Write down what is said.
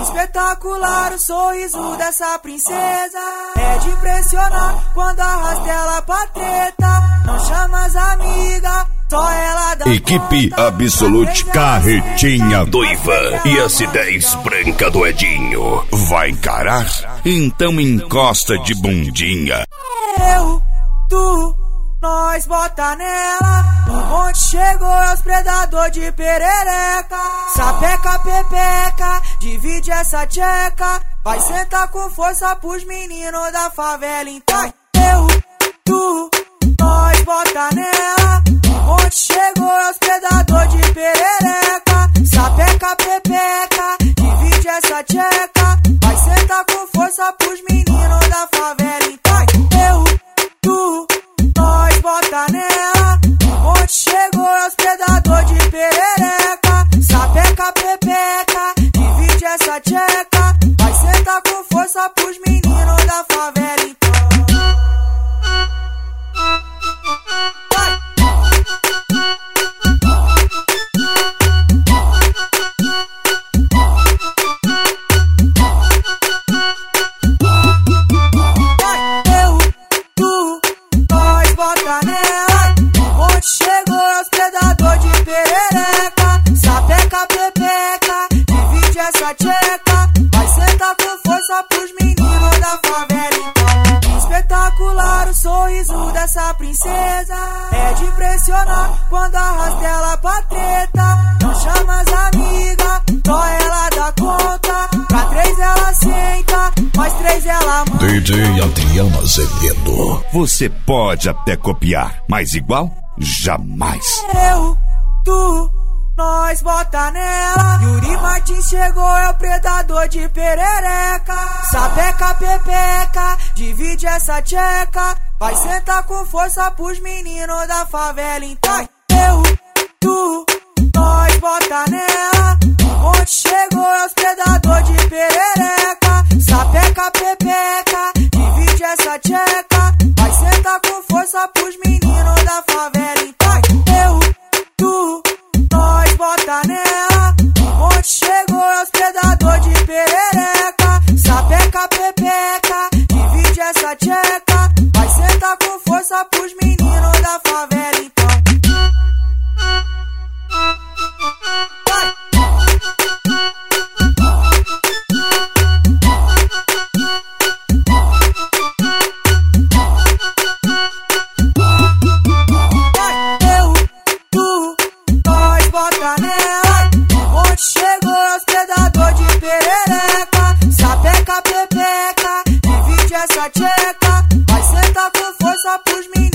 Espetacular o sorriso dessa princesa, é de impressionar quando arrasta ela pra treta. Não chama as amigas, só ela dá Equipe conta. Absolute Carretinha Doiva e a S10 branca do Edinho. Vai encarar? Então encosta de bundinha. Eu, tu, nós bota nela. O monte chegou, é os predador de perereca. Sapeca, pepeca, divide essa tcheca. Vai sentar com força pros meninos da favela. Então eu, tu, nós bota nela. O monte chegou, é os predador de perereca. Sapeca, pepeca, divide essa tcheca. Vai sentar com força pros meninos da favela. Então eu, tu, nós bota nela. O monte chegou, é os predador de perereca. Sapeca, pepeca, divide essa tcheca. Vai sentar com força pros meninos da favela. Então eu, tu, nós bota nela. O monte chegou, é os predador de perereca. Sapeca, pepeca, divide essa tcheca. Vai sentar com força pros meninos da favela. Então espetacular o sorriso dessa princesa, é de impressionar quando arrasta ela pra treta. Não chama as amigas, só ela dá conta. Pra 3 ela senta, mais 3 ela manda. DJ Adriano Azevedo. Você pode até copiar, mas igual? Jamais. Eu, tu, nós bota nela. Yuri Martins chegou, é o predador de perereca. Sapeca, pepeca, divide essa tcheca. Vai sentar com força pros meninos da favela. Então eu, tu, nós bota nela. O monte chegou, é os predador de perereca. Sapeca, pepeca, divide essa tcheca. Vai sentar com força pros meninos da favela. Então eu, tu, nós bota nela. O monte chegou, é os predador de perereca. Sapeca, pepeca, divide essa tcheca. Vai sentar com força pros meninos da favela. Então eu, tu, nós bota nela. O monte chegou, é os predador de perereca. Sapeca, pepeca, divide essa tcheca. Vai sentar com força pros meninos